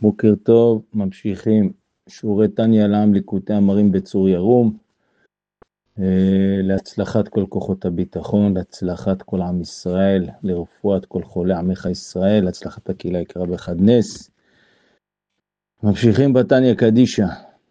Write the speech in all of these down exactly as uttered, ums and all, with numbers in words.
בוקר טוב, ממשיכים שיעורי תניא לעם ליקוטי אמרים בצור ירום, להצלחת כל כוחות הביטחון, להצלחת כל עם ישראל, לרפואת כל חולי עמך ישראל, להצלחת הקהילה יקרה בחד נס. ממשיכים בתניא קדישא.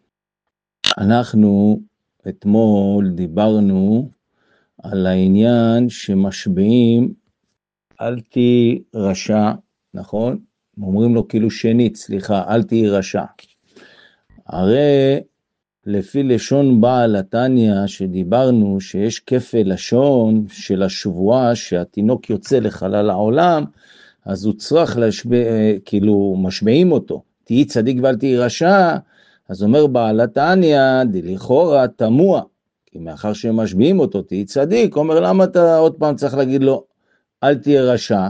אנחנו אתמול דיברנו על העניין שמשביעים אל תהי רשע, נכון? אומרים לו כאילו שנית, סליחה, אל תהי רשע. הרי לפי לשון בעל התניא שדיברנו שיש כפל לשון של השבועה שהתינוק יוצא לחלל העולם, אז הוא צריך להשביע, כאילו משביעים אותו, תהי צדיק ואל תהי רשע. אז אומר בעל התניא, דלכאורה תמוה, כי מאחר שמשביעים אותו תהי צדיק, אומר למה אתה עוד פעם צריך להגיד לו אל תהיה רשע?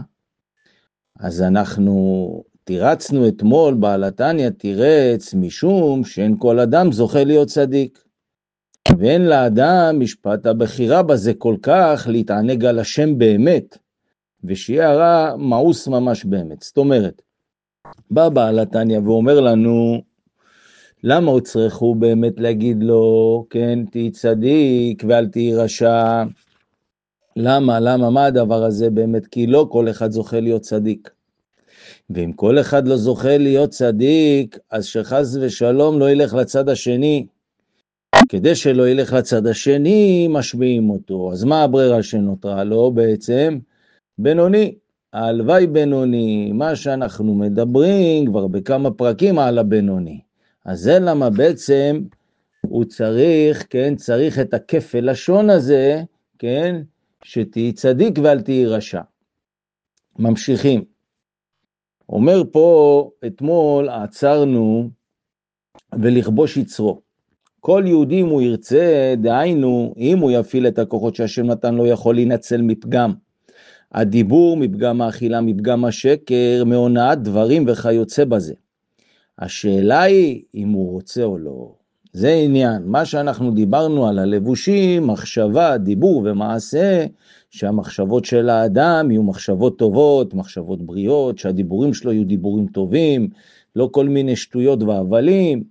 אז אנחנו תירצנו אתמול בעל התניא תירץ משום שאין כל אדם זוכה להיות צדיק, ואין לאדם משפט הבחירה בזה כל כך להתענג על השם באמת, ושיהיה הרע מאוס ממש באמת. זאת אומרת, בא בעל התניא ואומר לנו למה הוא צריכו באמת להגיד לו כן תהי צדיק ואל תהי רשע? למה? למה? מה הדבר הזה באמת? כי לא כל אחד זוכה להיות צדיק. ואם כל אחד לא זוכה להיות צדיק, אז שחס ושלום לא ילך לצד השני. כדי שלא ילך לצד השני, משביעים אותו. אז מה הברירה שנותרה לו בעצם? בינוני. הלוואי בינוני. מה שאנחנו מדברים כבר בכמה פרקים על הבינוני. אז זה למה בעצם הוא צריך, כן, צריך את הכפל לשון הזה, כן, שתהי צדיק ואל תהי רשע. ממשיכים. אומר פה, אתמול עצרנו ולכבוש יצרו. כל יהודי אם הוא ירצה, דהיינו, אם הוא יפעיל את הכוחות שהשם נתן לו, יכול להינצל מפגם. הדיבור, מפגם האכילה, מפגם השקר, מהונאת דברים וכיוצא בזה. השאלה היא אם הוא רוצה או לא. זה עניין. מה שאנחנו דיברנו על הלבושים, מחשבה, דיבור ומעשה, שהמחשבות של האדם יהיו מחשבות טובות, מחשבות בריאות, שהדיבורים שלו יהיו דיבורים טובים, לא כל מיני שטויות והבלים,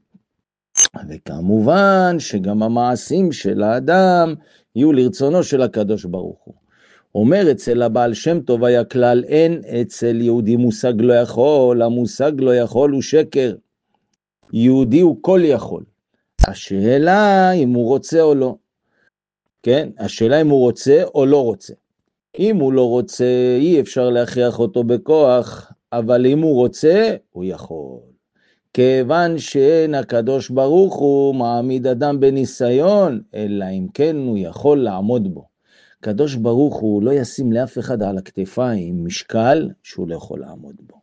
וכמובן שגם המעשים של האדם יהיו לרצונו של הקדוש ברוך הוא. אומר אצל הבעל שם טוב היה כלל, אין אצל יהודי מושג לא יכול, המושג לא יכול הוא שקר. יהודי הוא כל יכול. השאלה אם הוא רוצה או לא. כן? השאלה אם הוא רוצה או לא רוצה. אם הוא לא רוצה, אי אפשר להכריח אותו בכוח, אבל אם הוא רוצה, הוא יכול. כיוון שאין הקדוש ברוך הוא מעמיד אדם בניסיון, אלא אם כן הוא יכול לעמוד בו. הקדוש ברוך הוא לא ישים לאף אחד על הכתפיים משקל שהוא לא יכול לעמוד בו.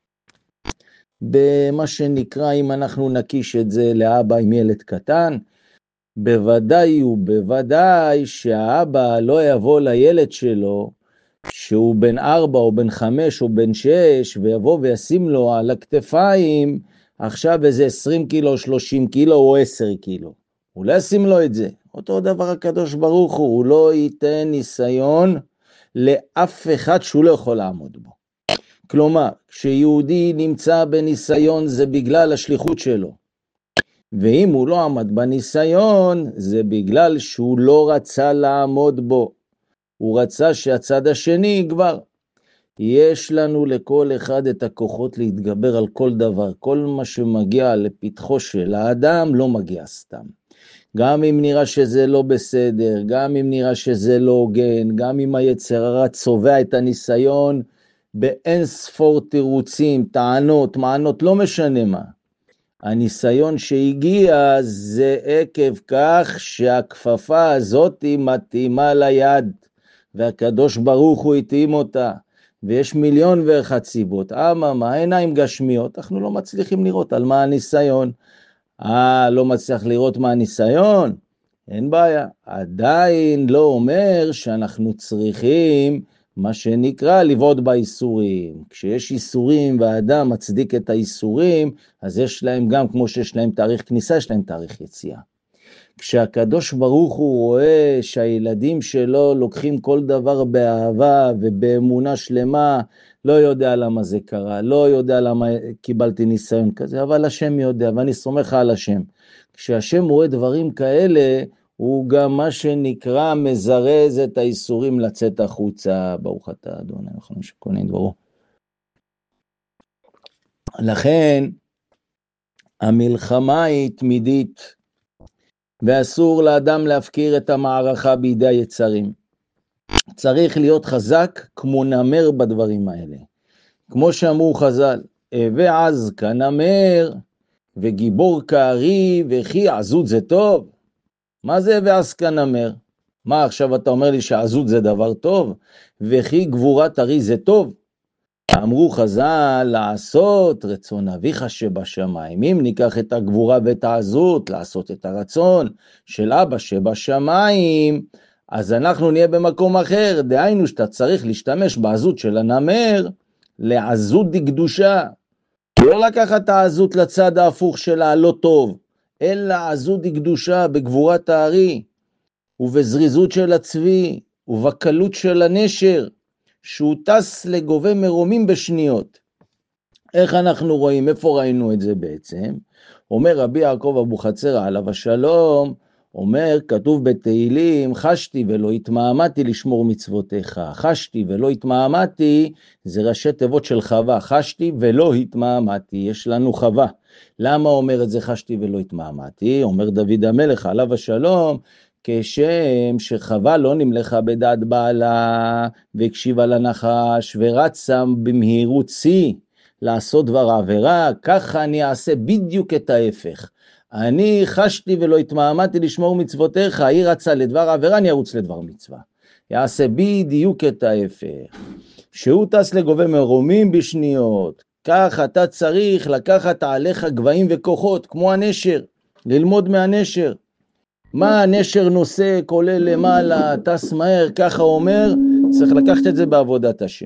במה שנקרא, אם אנחנו נקיש את זה לאבא עם ילד קטן, בוודאי ובוודאי שהאבא לא יבוא לילד שלו, שהוא בן ארבע או בן חמש או בן שש, ויבוא וישים לו על הכתפיים, עכשיו איזה עשרים קילו, שלושים קילו או עשר קילו. הוא לא ישים לו את זה. אותו דבר הקדוש ברוך הוא, הוא לא ייתן ניסיון לאף אחד שהוא לא יכול לעמוד בו. כלומר, כשיהודי נמצא בניסיון זה בגלל השליחות שלו. ואם הוא לא עמד בניסיון, זה בגלל שהוא לא רצה לעמוד בו. הוא רצה שהצד השני יגבר. יש לנו לכל אחד את הכוחות להתגבר על כל דבר. כל מה שמגיע לפתחו של האדם לא מגיע סתם. גם אם נראה שזה לא בסדר, גם אם נראה שזה לא הוגן, גם אם היצר הרע צובע את הניסיון, באין ספור תירוצים, טענות, מענות, לא משנה מה. הניסיון שהגיע זה עקב כך שהכפפה הזאת מתאימה ליד, והקדוש ברוך הוא התאים אותה, ויש מיליון ואחת סיבות. אממה, עיניים גשמיות, אנחנו לא מצליחים לראות על מה הניסיון. אה, לא מצליח לראות מה הניסיון? אין בעיה. עדיין לא אומר שאנחנו צריכים מה שנקרא לבעוד באיסורים. כשיש איסורים והאדם מצדיק את האיסורים, אז יש להם גם, כמו שיש להם תאריך כניסה, יש להם תאריך יציאה. כשהקדוש ברוך הוא רואה שהילדים שלו לוקחים כל דבר באהבה ובאמונה שלמה, לא יודע למה זה קרה, לא יודע למה קיבלתי ניסיון כזה, אבל השם יודע, ואני סומך על השם. כשהשם רואה דברים כאלה, הוא גם מה שנקרא מזרז את האיסורים לצאת החוצה. ברוך אתה אדוני, אנחנו שקונים דברו. לכן, המלחמה היא תמידית, ואסור לאדם להפקיר את המערכה בידי היצרים. צריך להיות חזק כמו נמר בדברים האלה. כמו שאמרו חז"ל, ועז כנמר, וגיבור כארי, וכי עזות זה טוב? מה זה ועז כנמר? מה עכשיו אתה אומר לי שעזות זה דבר טוב? וכי גבורת ארי זה טוב? אמרו חז"ל, לעשות רצון אביך שבשמיים. אם ניקח את הגבורה ואת העזות, לעשות את הרצון של אבא שבשמיים, אז אנחנו נהיה במקום אחר. דהיינו שאתה צריך להשתמש בעזות של הנמר, לעזות דקדושה. לא לקחת העזות לצד ההפוך שלה הלא טוב, אלא עזות דקדושה בגבורת הארי, ובזריזות של הצבי, ובקלות של הנשר, שהוא טס לגובה מרומים בשניות. איך אנחנו רואים? איפה ראינו את זה בעצם? אומר רבי יעקב אבוחצירא עליו השלום, אומר, כתוב בתהילים, חשתי ולא התמהמהתי לשמור מצוותיך. חשתי ולא התמהמהתי, זה ראשי תיבות של חווה. חשתי ולא התמהמהתי, יש לנו חווה. למה אומר את זה חשתי ולא התמהמהתי? אומר דוד המלך עליו השלום, כשם שחווה לא נמלכה בדעת בעלה, והקשיבה לנחש, ורצה במהירות שיא לעשות דבר עבירה, ככה אני אעשה בדיוק את ההפך. אני חשתי ולא התמהמהתי לשמור מצוותיך, היא רצה לדבר עבירה, אני ארוץ לדבר מצווה. יעשה בדיוק את ההפך. שהוא טס לגובה מרומים בשניות, כך אתה צריך לקחת עליך גבהים וכוחות, כמו הנשר, ללמוד מהנשר. מה הנשר נושא, כולל למעלה, טס מהר, ככה אומר, צריך לקחת את זה בעבודת השם.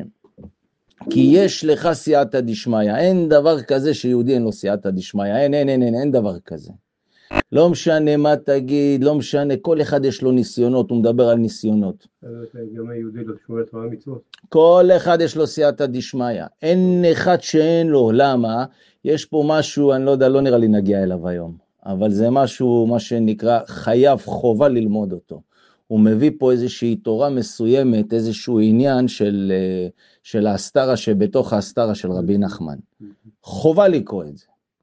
כי יש לך סייעתא דשמיא, אין דבר כזה שיהודי אין לו סייעתא דשמיא, אין, אין, אין, אין, אין דבר כזה. לא משנה מה תגיד, לא משנה, כל אחד יש לו ניסיונות, הוא מדבר על ניסיונות. גם היהודי לא שומר תורה מצוות. כל אחד יש לו סייעתא דשמיא, אין אחד שאין לו, למה? יש פה משהו, אני לא יודע, לא נראה לי נגיע אליו היום, אבל זה משהו, מה שנקרא, חייב חובה ללמוד אותו. הוא מביא פה איזושהי תורה מסוימת, איזשהו עניין של, של ההסתרה שבתוך ההסתרה של רבי נחמן. חובה לקרוא את זה.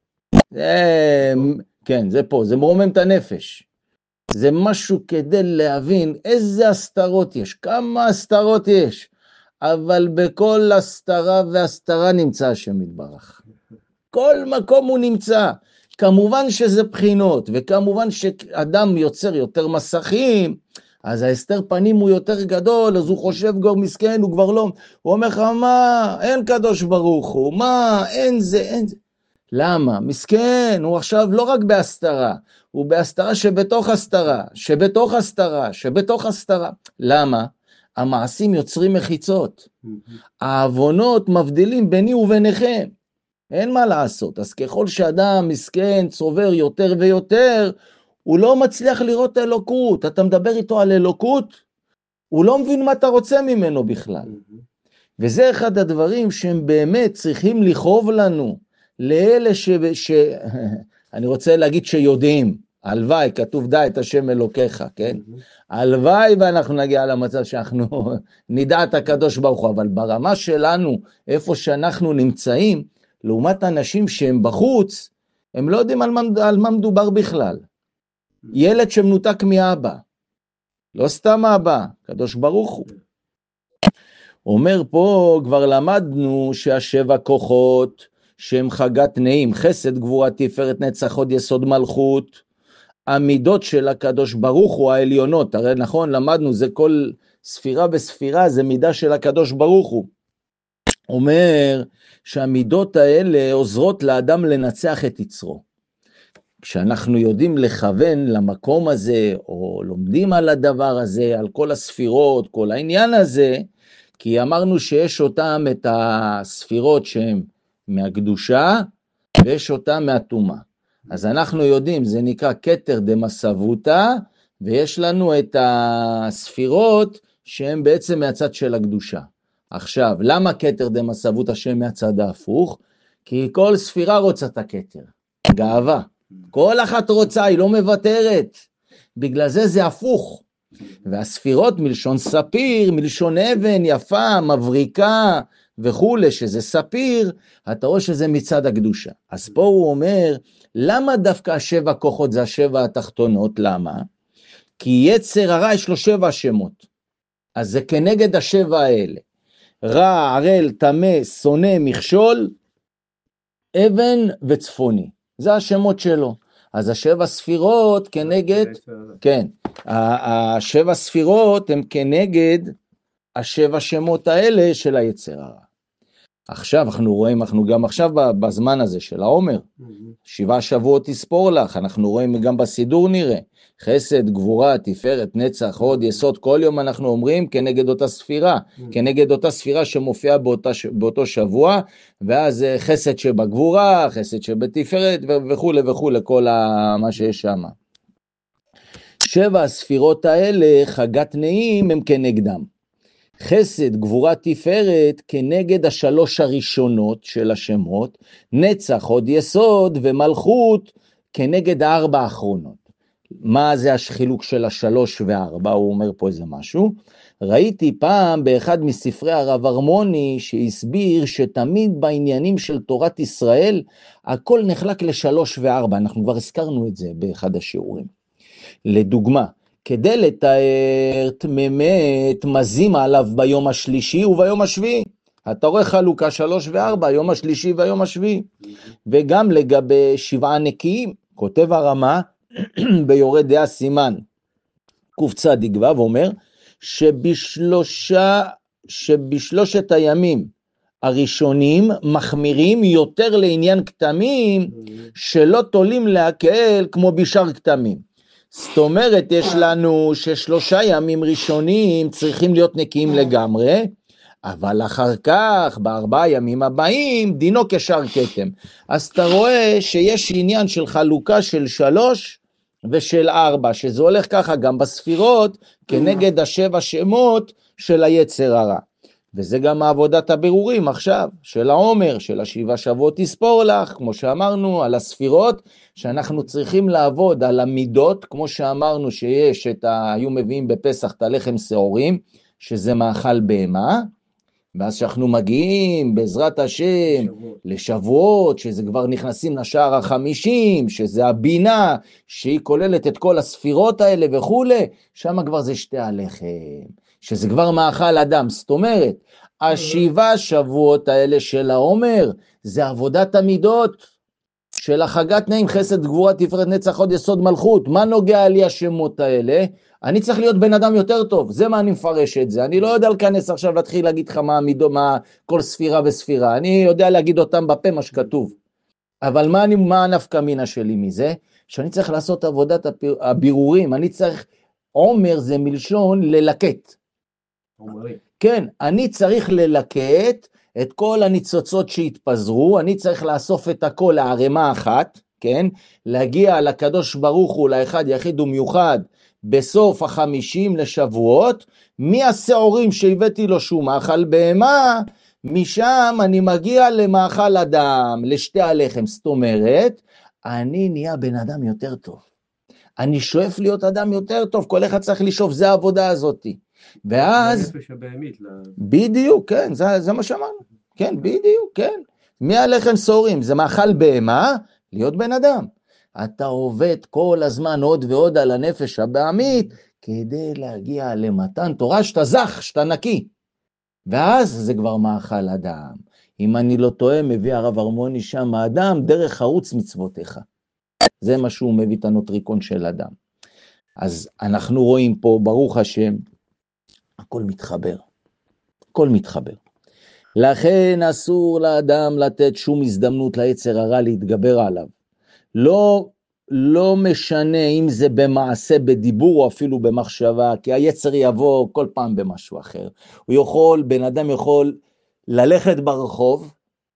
זה, כן, זה פה, זה מרומם את הנפש. זה משהו כדי להבין איזה הסתרות יש, כמה הסתרות יש, אבל בכל הסתרה והסתרה נמצא השם יתברך. כל מקום הוא נמצא. כמובן שזה בחינות, וכמובן שאדם יוצר יותר מסכים, אז ההסתר פנים הוא יותר גדול, אז הוא חושב כבר מסכן, הוא כבר לא, הוא אומר לך, מה, אין קדוש ברוך הוא, מה, אין זה, אין זה. למה? מסכן, הוא עכשיו לא רק בהסתרה, הוא בהסתרה שבתוך הסתרה, שבתוך הסתרה, שבתוך הסתרה. למה? המעשים יוצרים מחיצות. העוונות מבדילים ביני וביניכם. אין מה לעשות. אז ככל שאדם מסכן, צובר יותר ויותר, הוא לא מצליח לראות אלוקות. אתה מדבר איתו על אלוקות, הוא לא מבין מה אתה רוצה ממנו בכלל. וזה אחד הדברים שהם באמת צריכים לכאוב לנו, לאלה ש... ש... אני רוצה להגיד שיודעים, הלוואי, כתוב דע את השם אלוקיך, כן? הלוואי ואנחנו נגיע למצב שאנחנו נדע את הקדוש ברוך הוא, אבל ברמה שלנו, איפה שאנחנו נמצאים, לעומת אנשים שהם בחוץ, הם לא יודעים על מה, על מה מדובר בכלל. ילד שמנותק מאבא, לא סתם אבא, קדוש ברוך הוא. אומר פה, כבר למדנו שהשבע כוחות, שהם חגת נעים, חסד, גבורה, תפארת, נצח, הוד, יסוד, מלכות, המידות של הקדוש ברוך הוא העליונות, הרי נכון, למדנו, זה כל ספירה וספירה, זה מידה של הקדוש ברוך הוא. אומר שהמידות האלה עוזרות לאדם לנצח את יצרו. כשאנחנו יודעים לכוון למקום הזה, או לומדים על הדבר הזה, על כל הספירות, כל העניין הזה, כי אמרנו שיש אותם את הספירות שהן מהקדושה, ויש אותם מהטומאה. אז אנחנו יודעים, זה נקרא כתר דמסבותא, ויש לנו את הספירות שהן בעצם מהצד של הקדושה. עכשיו, למה כתר דמסבות השם מהצד ההפוך? כי כל ספירה רוצה את הכתר, גאווה. כל אחת רוצה, היא לא מוותרת. בגלל זה זה הפוך. והספירות מלשון ספיר, מלשון אבן, יפה, מבריקה וכו', שזה ספיר, אתה רואה שזה מצד הקדושה. אז פה הוא אומר, למה דווקא השבע כוחות זה השבע התחתונות? למה? כי יצר הרע יש לו שבע שמות. אז זה כנגד השבע האלה. רע, ערל, טמא, שונא, מכשול, אבן וצפוני. זה השמות שלו. אז השבע ספירות כנגד, כן, השבע ספירות הם כנגד השבע שמות האלה של היצר הרע. עכשיו אנחנו רואים, אנחנו גם עכשיו בזמן הזה של העומר, שבעה שבועות תספור לך, אנחנו רואים גם בסידור נראה, חסד, גבורה, תפארת, נצח, הוד, יסוד, כל יום אנחנו אומרים כנגד אותה ספירה, כנגד אותה ספירה שמופיעה באותה, באותו שבוע, ואז חסד שבגבורה, חסד שבתפארת וכו' וכו', כל מה שיש שם. שבע הספירות האלה, חגת נעים, הם כנגדם. חסד, גבורה, תפארת, כנגד השלוש הראשונות של השמות, נצח, הוד, יסוד ומלכות, כנגד הארבע האחרונות. מה זה החילוק של השלוש וארבע? הוא אומר פה איזה משהו. ראיתי פעם באחד מספרי הרב הרמוני שהסביר שתמיד בעניינים של תורת ישראל, הכל נחלק לשלוש וארבע, אנחנו כבר הזכרנו את זה באחד השיעורים. לדוגמה, כדי לתאר תממת מזים עליו ביום השלישי וביום השביעי. אתה רואה חלוקה שלוש וארבע, יום השלישי והיום השביעי. וגם לגבי שבעה נקיים, כותב הרמה ביורד דעה סימן קצ"ו ואומר שבשלושה, שבשלושת הימים הראשונים מחמירים יותר לעניין כתמים שלא תולים להקל כמו בשאר כתמים. זאת אומרת, יש לנו ששלושה ימים ראשונים צריכים להיות נקיים לגמרי, אבל אחר כך, בארבעה ימים הבאים, דינו כשאר כתם. אז אתה רואה שיש עניין של חלוקה של שלוש ושל ארבע, שזה הולך ככה גם בספירות, כנגד השבע שמות של היצר הרע. וזה גם עבודת הבירורים עכשיו, של העומר, של השבעה שבועות תספור לך, כמו שאמרנו, על הספירות, שאנחנו צריכים לעבוד על המידות, כמו שאמרנו שיש, את ה... היו מביאים בפסח את הלחם שעורים, שזה מאכל בהמה, ואז שאנחנו מגיעים בעזרת השם לשבועות. לשבועות, שזה כבר נכנסים לשער החמישים, שזה הבינה, שהיא כוללת את כל הספירות האלה וכו', שם כבר זה שתי הלחם. שזה כבר מאכל אדם, זאת אומרת, השבעה שבועות האלה של העומר, זה עבודת המידות של החגת נעים, חסד, גבורה, תפארת, נצח, הוד, יסוד, מלכות. מה נוגע לי השמות האלה? אני צריך להיות בן אדם יותר טוב, זה מה אני מפרש את זה. אני לא יודע לכנס עכשיו להתחיל להגיד לך מה המידות, מה כל ספירה וספירה, אני יודע להגיד אותם בפה מה שכתוב. אבל מה, אני, מה הנפקא מינה שלי מזה? שאני צריך לעשות עבודת הבירורים, אני צריך, עומר זה מלשון ללקט. כן, אני צריך ללקט את כל הניצוצות שהתפזרו, אני צריך לאסוף את הכל לערימה אחת, כן? להגיע לקדוש ברוך הוא, לאחד יחיד ומיוחד, בסוף החמישים לשבועות, מהשעורים שהבאתי לו שהוא מאכל בהמה, משם אני מגיע למאכל אדם, לשתי הלחם, זאת אומרת, אני נהיה בן אדם יותר טוב. אני שואף להיות אדם יותר טוב, כל אחד צריך לשאוף, זה העבודה הזאת. ואז, בדיוק, כן, זה, זה מה שאמרנו, כן, בדיוק, כן, מהלחם שעורים, זה מאכל בהמה, להיות בן אדם. אתה עובד כל הזמן עוד ועוד על הנפש הבהמית, כדי להגיע למתן תורה שאתה זך, שאתה נקי. ואז זה כבר מאכל אדם. אם אני לא טועה, מביא הרב הרמוני שם, האדם דרך חרוץ מצוותיך. זה מה שהוא מביא את הנוטריקון של אדם. אז אנחנו רואים פה, ברוך השם, הכל מתחבר. הכל מתחבר. לכן אסור לאדם לתת שום הזדמנות ליצר הרע להתגבר עליו. לא, לא משנה אם זה במעשה, בדיבור או אפילו במחשבה, כי היצר יבוא כל פעם במשהו אחר. הוא יכול, בן אדם יכול ללכת ברחוב,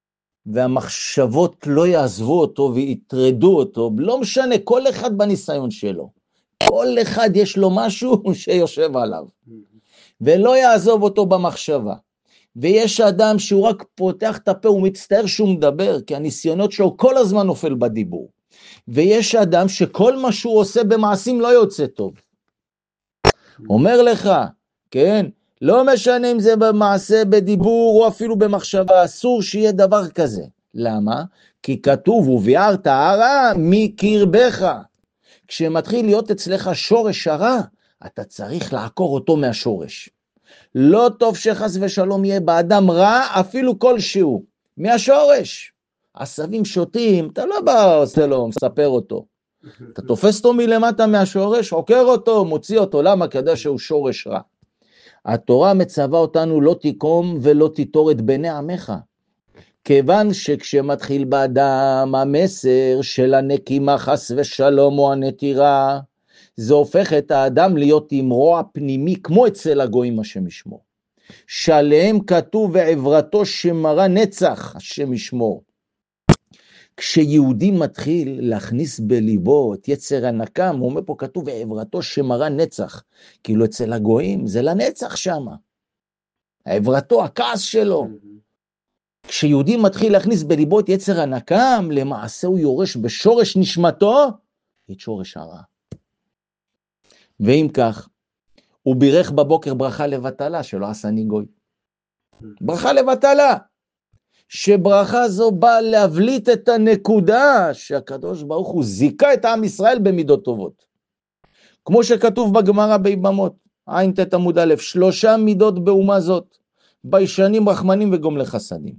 והמחשבות לא יעזבו אותו ויתרדו אותו, לא משנה, כל אחד בניסיון שלו. כל אחד יש לו משהו שיושב עליו, ולא יעזוב אותו במחשבה. ויש אדם שהוא רק פותח את הפה, הוא מצטער שהוא מדבר, כי הניסיונות שלו כל הזמן נופל בדיבור. ויש אדם שכל מה שהוא עושה במעשים לא יוצא טוב. אומר לך, כן, לא משנה אם זה במעשה, בדיבור או אפילו במחשבה, אסור שיהיה דבר כזה. למה? כי כתוב, וביערת הרע מקרבך. כשמתחיל להיות אצלך שורש הרע, אתה צריך לעקור אותו מהשורש. לא טוב שחס ושלום יהיה באדם רע, אפילו כלשהו, מהשורש. עשבים שוטים, אתה לא בא עושה לו, מספר אותו. אתה תופס אותו מלמטה מהשורש, עוקר אותו, מוציא אותו. למה? כדי שהוא שורש רע. התורה מצווה אותנו לא תיקום ולא תיטור את בני עמך. כיוון שכשמתחיל באדם המסר של הנקימה חס ושלום או הנטירה, זה הופך את האדם להיות עם רוע פנימי כמו אצל הגויים השם ישמור. שעליהם כתוב ועברתו שמרה נצח השם ישמור. כשיהודי מתחיל להכניס בליבו את יצר הנקם, הוא אומר פה כתוב ועברתו שמרה נצח. כאילו אצל הגויים זה לנצח שם. העברתו, הכעס שלו. כשיהודי מתחיל להכניס בליבו את יצר הנקם, למעשה הוא יורש בשורש נשמתו את שורש הרע. ואם כך, הוא בירך בבוקר ברכה לבטלה, שלא עשני גוי. ברכה לבטלה. שברכה זו באה להבליט את הנקודה שהקדוש ברוך הוא זיקה את עם ישראל במידות טובות. כמו שכתוב בגמרא ביבמות, עין תת עמוד א', שלושה מידות באומה זאת, ביישנים, רחמנים וגומלי חסדים.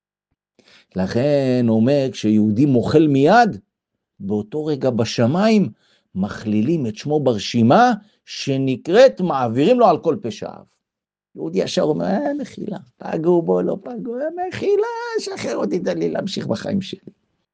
לכן אומר, כשיהודי מוכל מיד, באותו רגע בשמיים, מכלילים את שמו ברשימה, שנקראת מעבירים לו על כל פשעיו. יהודי ישר אומר, אה, מחילה, פגעו בו, לא פגעו, מחילה, שחרר אותי, תן לי להמשיך בחיים שלי.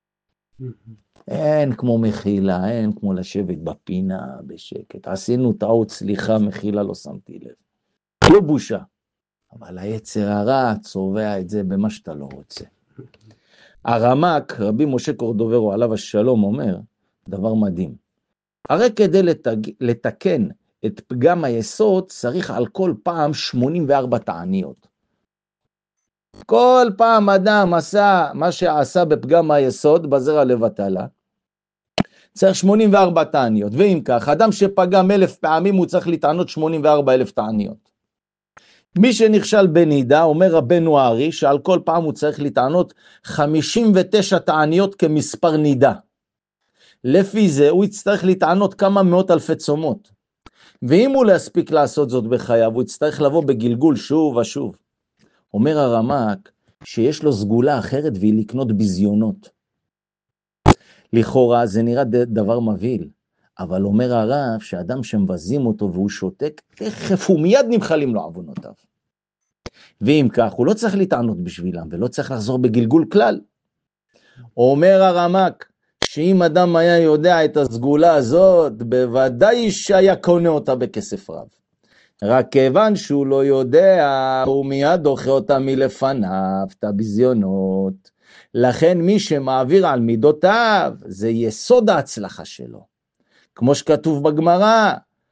אין כמו מחילה, אין כמו לשבת בפינה, בשקט. עשינו טעות, סליחה, מחילה, לא שמתי לב. לא בושה. אבל היצר הרע צובע את זה במה שאתה לא רוצה. הרמ"ק, רבי משה קורדוברו, עליו השלום, אומר, דבר מדהים. הרי כדי לתג... לתקן את פגם היסוד, צריך על כל פעם שמונים וארבע תעניות. כל פעם אדם עשה מה שעשה בפגם היסוד, בזרע לבטלה, צריך שמונים וארבע תעניות. ואם כך, אדם שפגם אלף פעמים, הוא צריך לטענות שמונים וארבע אלף תעניות. מי שנכשל בנידה, אומר רבנו הארי, שעל כל פעם הוא צריך לטענות חמישים ותשע תעניות כמספר נידה. לפי זה הוא יצטרך לטענות כמה מאות אלפי צומות. ואם הוא להספיק לעשות זאת בחייו, הוא יצטרך לבוא בגלגול שוב ושוב. אומר הרמ"ק שיש לו סגולה אחרת והיא לקנות בזיונות. לכאורה זה נראה דבר מבהיל, אבל אומר הרב שאדם שמבזים אותו והוא שותק, תכף ומיד נמחלים לו עוונותיו. ואם כך, הוא לא צריך לטענות בשבילם ולא צריך לחזור בגלגול כלל. אומר הרמ"ק, שאם אדם היה יודע את הסגולה הזאת, בוודאי שהיה קונה אותה בכסף רב. רק כיוון שהוא לא יודע, הוא מיד דוחה אותה מלפניו, את הבזיונות. לכן מי שמעביר על מידותיו, זה יסוד ההצלחה שלו. כמו שכתוב בגמרא,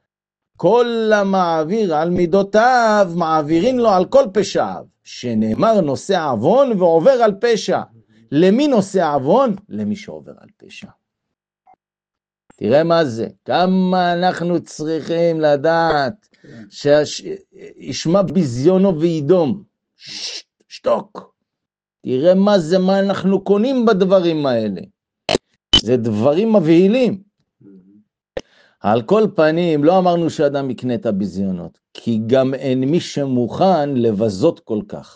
כל המעביר על מידותיו, מעבירים לו על כל פשעיו, שנאמר נושא עוון ועובר על פשע. למי נושא עוון? למי שעובר על פשע. תראה מה זה, כמה אנחנו צריכים לדעת, שישמע בזיונו וידום, שתוק. תראה מה זה, מה אנחנו קונים בדברים האלה. זה דברים מבהילים. על כל פנים, לא אמרנו שאדם יקנה את הבזיונות, כי גם אין מי שמוכן לבזות כל כך.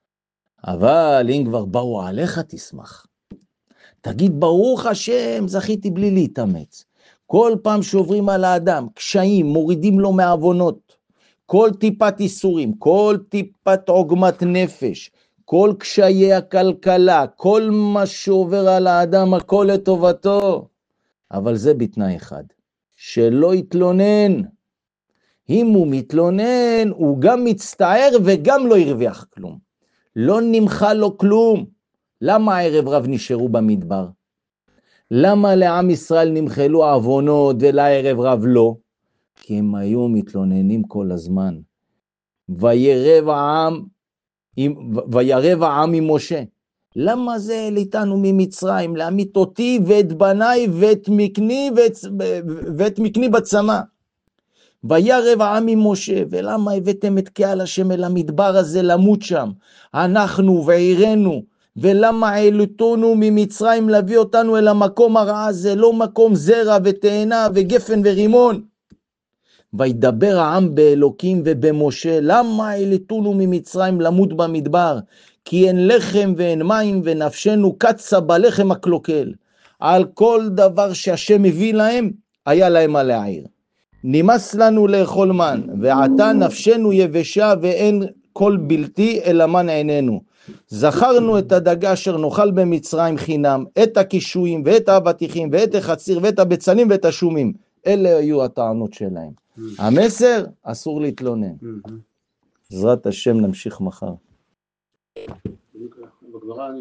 אבל אם כבר באו עליך תשמח. תגיד ברוך השם, זכיתי בלי להתאמץ. כל פעם שעוברים על האדם, קשיים, מורידים לו מעוונות. כל טיפת איסורים, כל טיפת עוגמת נפש, כל קשיי הכלכלה, כל מה שעובר על האדם, הכל לטובתו. אבל זה בתנאי אחד, שלא יתלונן. אם הוא מתלונן, הוא גם מצטער וגם לא ירוויח כלום. לא נמחה לו כלום. למה הערב רב נשארו במדבר? למה לעם ישראל נמחלו עוונות ולערב רב לא? כי הם היו מתלוננים כל הזמן. וירב העם וירב העם ממשה. למה זה העליתנו ממצרים? להמית אותי ואת בניי ואת מקני ואת, ואת מקני בצמא. וירב העם ממשה. ולמה הבאתם את קהל השם אל המדבר הזה למות שם? אנחנו ועירנו. ולמה העלותנו ממצרים להביא אותנו אל המקום הרע הזה? לא מקום זרע ותאנה וגפן ורימון. וידבר העם באלוקים ובמשה. למה העלותנו ממצרים למות במדבר? כי אין לחם ואין מים ונפשנו קצה בלחם הקלוקל. על כל דבר שהשם מביא להם, היה להם מה להעיר. נמאס לנו לאכול מן, ועתה נפשנו יבשה ואין כל בלתי אלא מן עינינו. זכרנו את הדגה אשר נאכל במצרים חינם, את הקישואים ואת האבטיחים ואת החציר ואת הבצלים ואת השומים. אלה היו הטענות שלהם. המסר, אסור להתלונן. בעזרת השם נמשיך מחר.